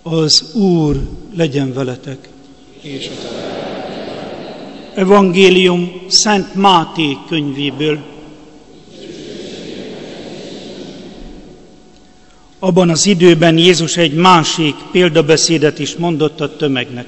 Az Úr legyen veletek. És a te. Evangélium Szent Máté könyvéből. Abban az időben Jézus egy másik példabeszédet is mondott a tömegnek.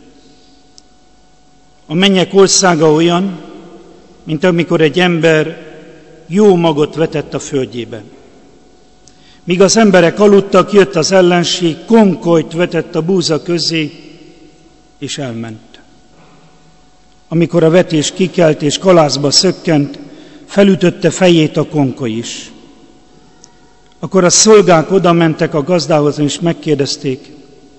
A mennyek országa olyan, mint amikor egy ember jó magot vetett a földjébe. Míg az emberek aludtak, jött az ellenség, konkolyt vetett a búza közé, és elment. Amikor a vetés kikelt és kalászba szökkent, felütötte fejét a konkoly is. Akkor a szolgák odamentek a gazdához, és megkérdezték: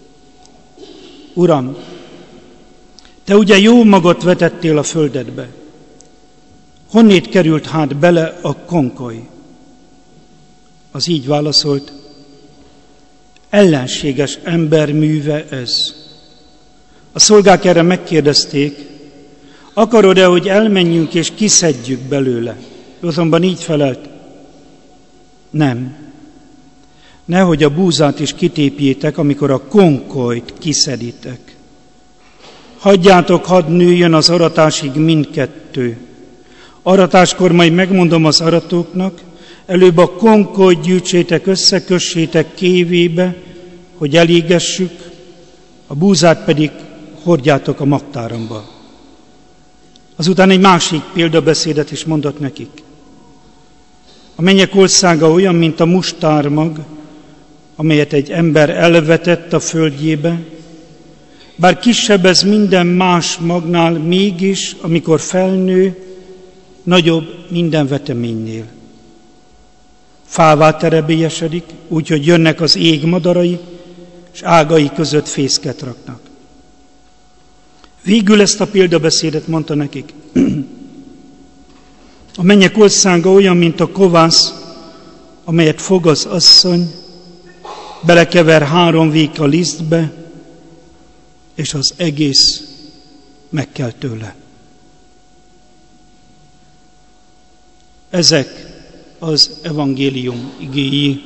Uram, te ugye jó magot vetettél a földedbe, honnét került hát bele a konkoly? Az így válaszolt: ellenséges ember műve ez. A szolgák erre megkérdezték: akarod-e, hogy elmenjünk és kiszedjük belőle? Ő azonban így felelt: nem. Nehogy a búzát is kitépjétek, amikor a konkolyt kiszeditek. Hagyjátok, hadd nőjön az aratásig mindkettő. Aratáskor majd megmondom az aratóknak, előbb a konkolyt gyűjtsétek össze, kössétek kévébe, hogy elégessük, a búzát pedig hordjátok a magtáramba. Azután egy másik példabeszédet is mondott nekik. A mennyek országa olyan, mint a mustármag, amelyet egy ember elvetett a földjébe, bár kisebb ez minden más magnál, mégis, amikor felnő, nagyobb minden veteménynél. Fává terebélyesedik, úgyhogy jönnek az ég madarai, és ágai között fészket raknak. Végül ezt a példabeszédet mondta nekik. A mennyek országa olyan, mint a kovász, amelyet fog az asszony, belekever 3 véka lisztbe, és az egész megkel tőle. Ezek az evangélium igéi.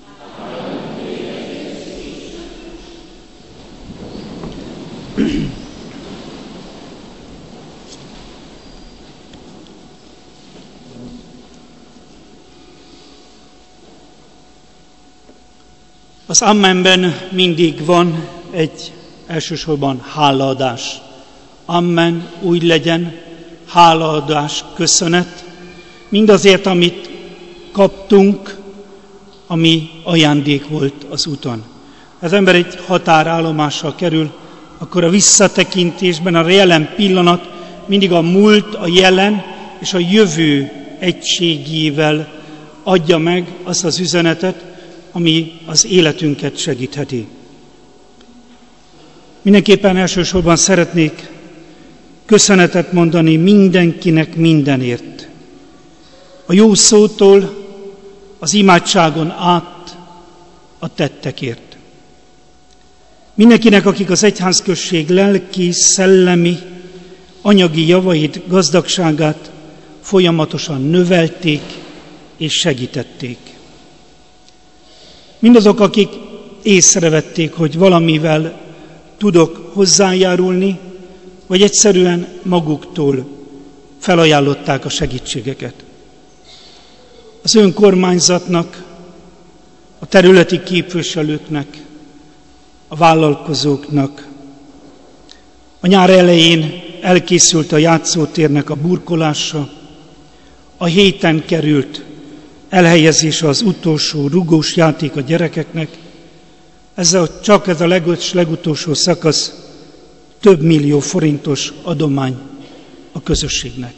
Az Ammenben mindig van egy elsősorban hálaadás. Amen, úgy legyen, hálaadás, köszönet, mindazért, amit kaptunk, ami ajándék volt az úton. Az ember egy határállomásra kerül, akkor a visszatekintésben a jelen pillanat mindig a múlt, a jelen és a jövő egységével adja meg azt az üzenetet, ami az életünket segítheti. Mindenképpen elsősorban szeretnék köszönetet mondani mindenkinek mindenért. A jó szótól, az imádságon át a tettekért. Mindenkinek, akik az egyházközség lelki, szellemi, anyagi javait, gazdagságát folyamatosan növelték és segítették. Mindazok, akik észrevették, hogy valamivel tudok hozzájárulni, vagy egyszerűen maguktól felajánlották a segítségeket. Az önkormányzatnak, a területi képviselőknek, a vállalkozóknak. A nyár elején elkészült a játszótérnek a burkolása, a héten került elhelyezése az utolsó rugós játék a gyerekeknek. Csak ez a legutolsó szakasz több millió forintos adomány a közösségnek.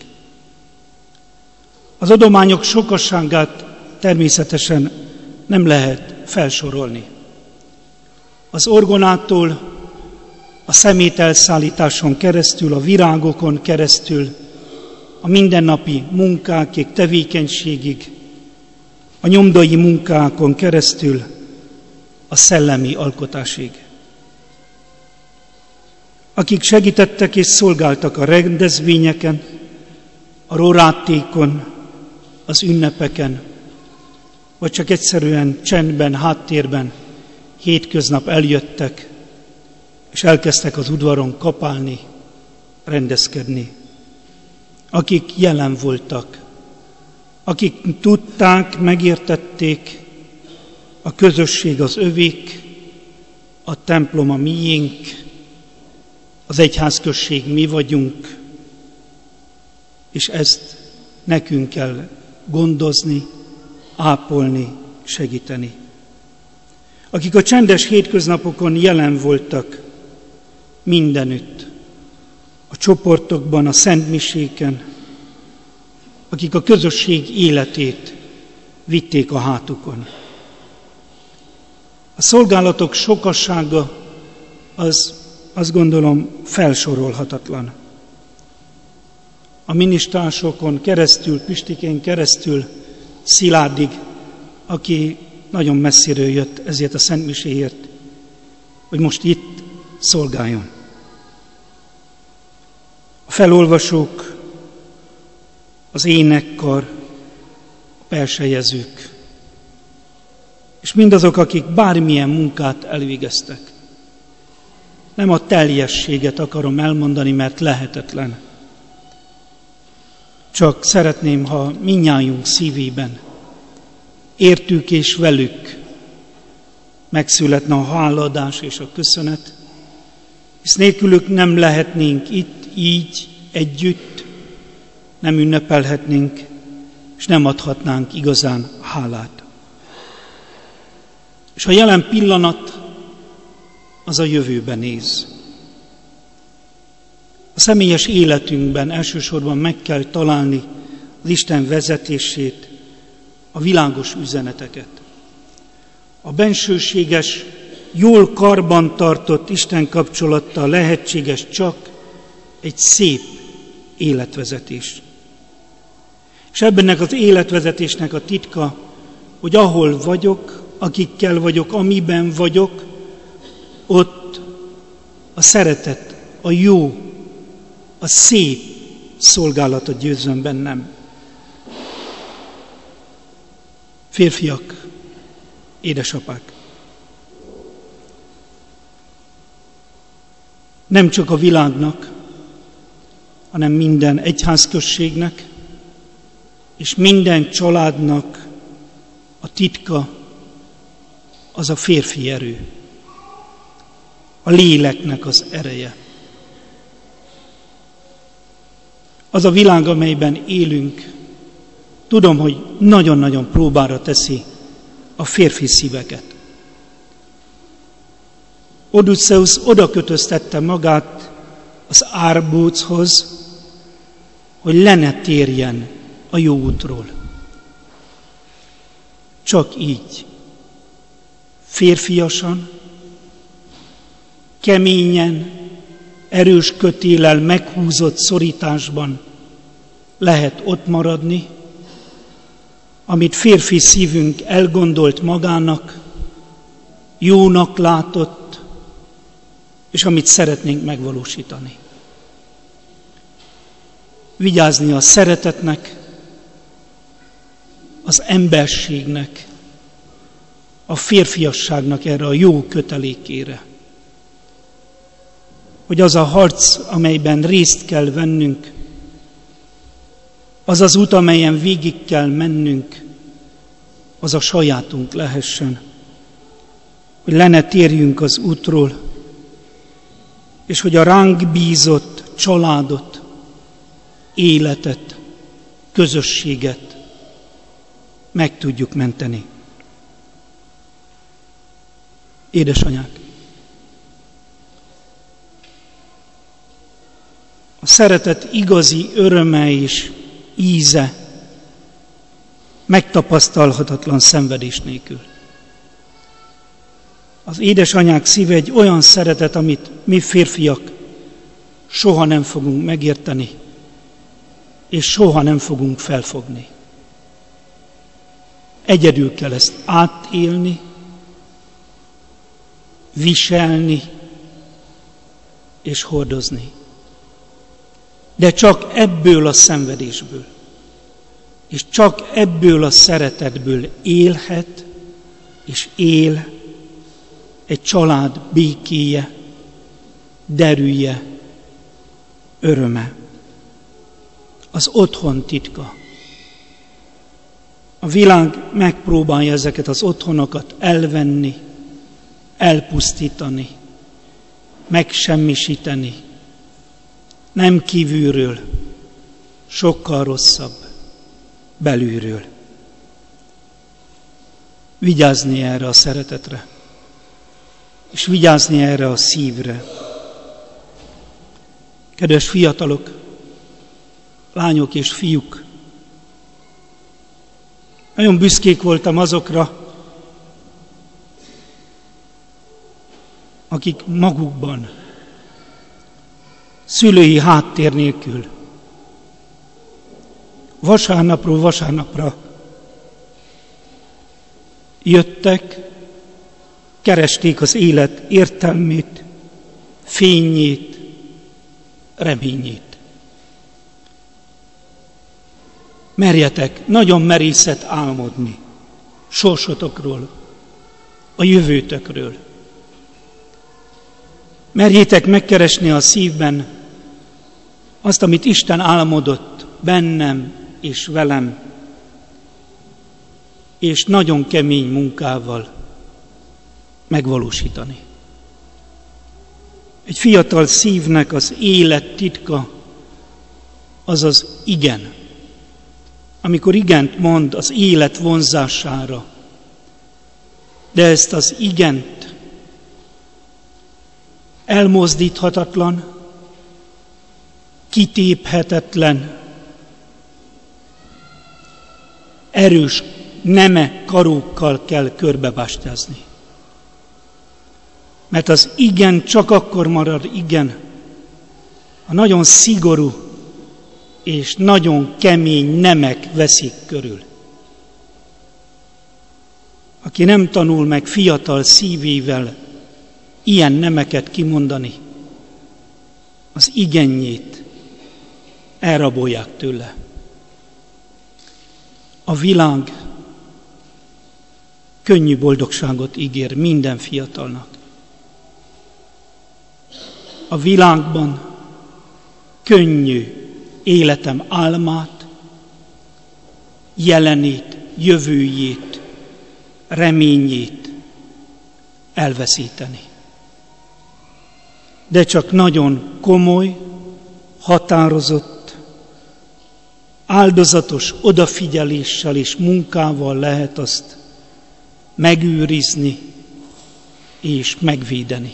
Az adományok sokaságát természetesen nem lehet felsorolni. Az orgonától, a szemételszállításon keresztül, a virágokon keresztül, a mindennapi munkákig, tevékenységig, a nyomdai munkákon keresztül, a szellemi alkotásig. Akik segítettek és szolgáltak a rendezvényeken, a rorátékon, az ünnepeken, vagy csak egyszerűen csendben, háttérben, hétköznap eljöttek, és elkezdtek az udvaron kapálni, rendezkedni. Akik jelen voltak, akik tudták, megértették, a közösség az övék, a templom a miénk, az egyházközség mi vagyunk, és ezt nekünk kell gondozni, ápolni, segíteni. Akik a csendes hétköznapokon jelen voltak mindenütt, a csoportokban, a szentmiséken, akik a közösség életét vitték a hátukon. A szolgálatok sokassága az, azt gondolom, felsorolhatatlan. A minisztránsokon keresztül, Pistikén keresztül, Szilárdig, aki nagyon messziről jött ezért a szentmiséért, hogy most itt szolgáljon. A felolvasók, az énekkar, a persejezők, és mindazok, akik bármilyen munkát elvégeztek. Nem a teljességet akarom elmondani, mert lehetetlen. Csak szeretném, ha mindnyájunk szívében értük és velük megszületne a hálaadás és a köszönet, hisz nélkülük nem lehetnénk itt így együtt, nem ünnepelhetnénk, és nem adhatnánk igazán hálát. És a jelen pillanat az a jövőben néz. A személyes életünkben elsősorban meg kell találni az Isten vezetését, a világos üzeneteket. A bensőséges, jól karbantartott Isten kapcsolattal lehetséges csak egy szép életvezetés. És ebbennek az életvezetésnek a titka, hogy ahol vagyok, akikkel vagyok, amiben vagyok, ott a szeretet, a jó, a szép szolgálatot győzzön bennem. Férfiak, édesapák, nem csak a világnak, hanem minden egyházközségnek és minden családnak a titka az a férfi erő, a léleknek az ereje. Az a világ, amelyben élünk, tudom, hogy nagyon-nagyon próbára teszi a férfi szíveket. Odysseus oda kötöztette magát az árbóchoz, hogy le ne térjen a jó útról. Csak így, férfiasan, keményen, erős kötéllel meghúzott szorításban lehet ott maradni, amit férfi szívünk elgondolt magának, jónak látott, és amit szeretnénk megvalósítani. Vigyázni a szeretetnek, az emberségnek, a férfiasságnak erre a jó kötelékére. Hogy az a harc, amelyben részt kell vennünk, az az út, amelyen végig kell mennünk, az a sajátunk lehessen. Hogy le ne térjünk az útról, és hogy a ránk bízott családot, életet, közösséget meg tudjuk menteni. Édesanyák! A szeretet igazi öröme és íze megtapasztalhatatlan szenvedés nélkül. Az édesanyák szíve egy olyan szeretet, amit mi férfiak soha nem fogunk megérteni, és soha nem fogunk felfogni. Egyedül kell ezt átélni, viselni és hordozni. De csak ebből a szenvedésből, és csak ebből a szeretetből élhet és él egy család békéje, derűje, öröme. Az otthon titka. A világ megpróbálja ezeket az otthonokat elvenni, elpusztítani, megsemmisíteni. Nem kívülről, sokkal rosszabb, belülről. Vigyázni erre a szeretetre, és vigyázni erre a szívre. Kedves fiatalok, lányok és fiúk, nagyon büszkék voltam azokra, akik magukban, szülői háttér nélkül, vasárnapról vasárnapra jöttek, keresték az élet értelmét, fényét, reményét. Merjetek nagyon merészet álmodni sorsotokról, a jövőtökről. Merjétek megkeresni a szívben azt, amit Isten álmodott bennem és velem, és nagyon kemény munkával megvalósítani. Egy fiatal szívnek az élet titka az az igen. Amikor igent mond az élet vonzására, de ezt az igent elmozdíthatatlan, kitéphetetlen, erős neme karókkal kell körbebástyázni. Mert az igen csak akkor marad igen, a nagyon szigorú és nagyon kemény nemek veszik körül. Aki nem tanul meg fiatal szívével ilyen nemeket kimondani, az igenjét elrabolják tőle. A világ könnyű boldogságot ígér minden fiatalnak. A világban könnyű életem álmát, jelenét, jövőjét, reményét elveszíteni. De csak nagyon komoly, határozott, áldozatos odafigyeléssel és munkával lehet azt megőrizni és megvédeni.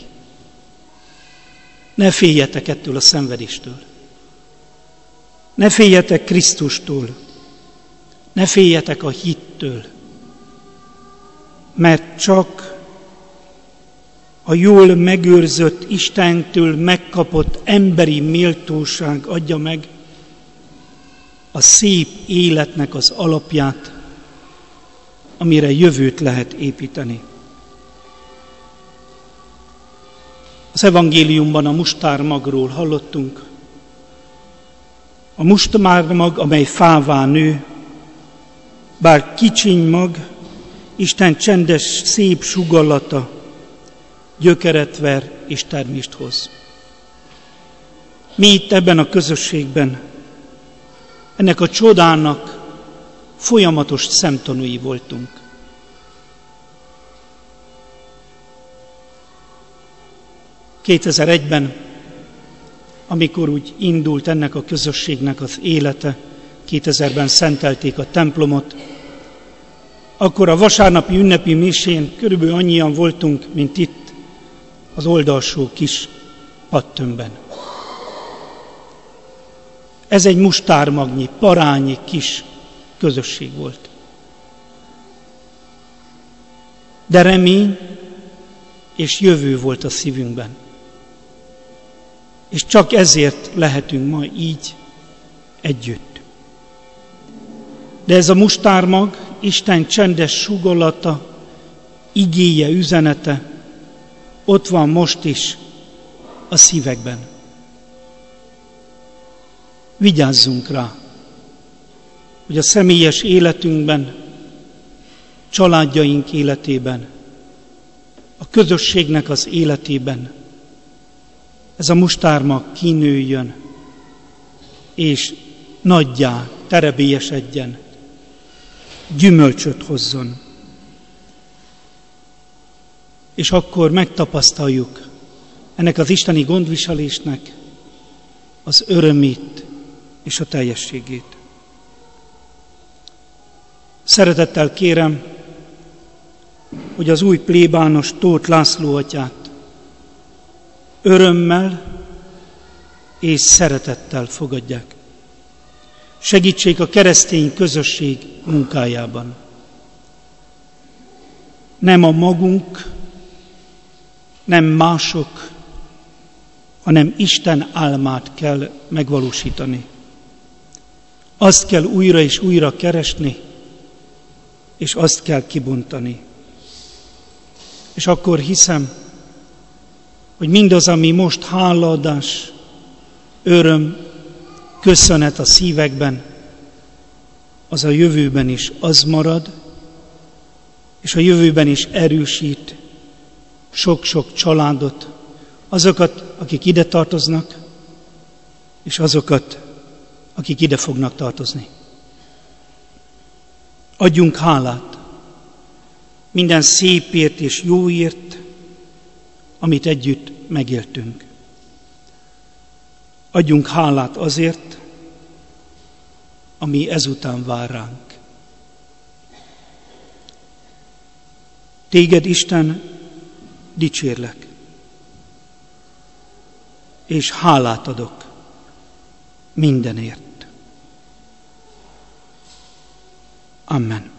Ne féljetek ettől a szenvedéstől. Ne féljetek Krisztustól. Ne féljetek a hittől. Mert csak a jól megőrzött, Istentől megkapott emberi méltóság adja meg a szép életnek az alapját, amire jövőt lehet építeni. Az evangéliumban a mustármagról hallottunk. A mustármag, amely fává nő, bár kicsiny mag, Isten csendes, szép sugallata gyökeret ver és termést hoz. Mi itt ebben a közösségben ennek a csodának folyamatos szemtanúi voltunk. ...2001-ben, amikor úgy indult ennek a közösségnek az élete, 2000-ben szentelték a templomot, akkor a vasárnapi ünnepi misén körülbelül annyian voltunk, mint itt, az oldalsó kis padtömbben. Ez egy mustármagnyi, parányi kis közösség volt. De remény és jövő volt a szívünkben. És csak ezért lehetünk ma így együtt. De ez a mustármag, Isten csendes sugallata, igéje, üzenete ott van most is a szívekben. Vigyázzunk rá, hogy a személyes életünkben, családjaink életében, a közösségnek az életében ez a mustármag kinőjön, és nagyjá, terebélyesedjen, gyümölcsöt hozzon. És akkor megtapasztaljuk ennek az isteni gondviselésnek az örömét és a teljességét. Szeretettel kérem, hogy az új plébános Tóth László atyát örömmel és szeretettel fogadják. Segítsék a keresztény közösség munkájában. Nem a magunk, nem mások, hanem Isten álmát kell megvalósítani. Azt kell újra és újra keresni, és azt kell kibontani. És akkor hiszem, hogy mindaz, ami most hálaadás, öröm, köszönet a szívekben, az a jövőben is az marad, és a jövőben is erősít sok-sok családot, azokat, akik ide tartoznak, és azokat, akik ide fognak tartozni. Adjunk hálát minden szépért és jóért, amit együtt megéltünk. Adjunk hálát azért, ami ezután vár ránk. Téged, Isten, dicsérlek, és hálát adok mindenért. Amen.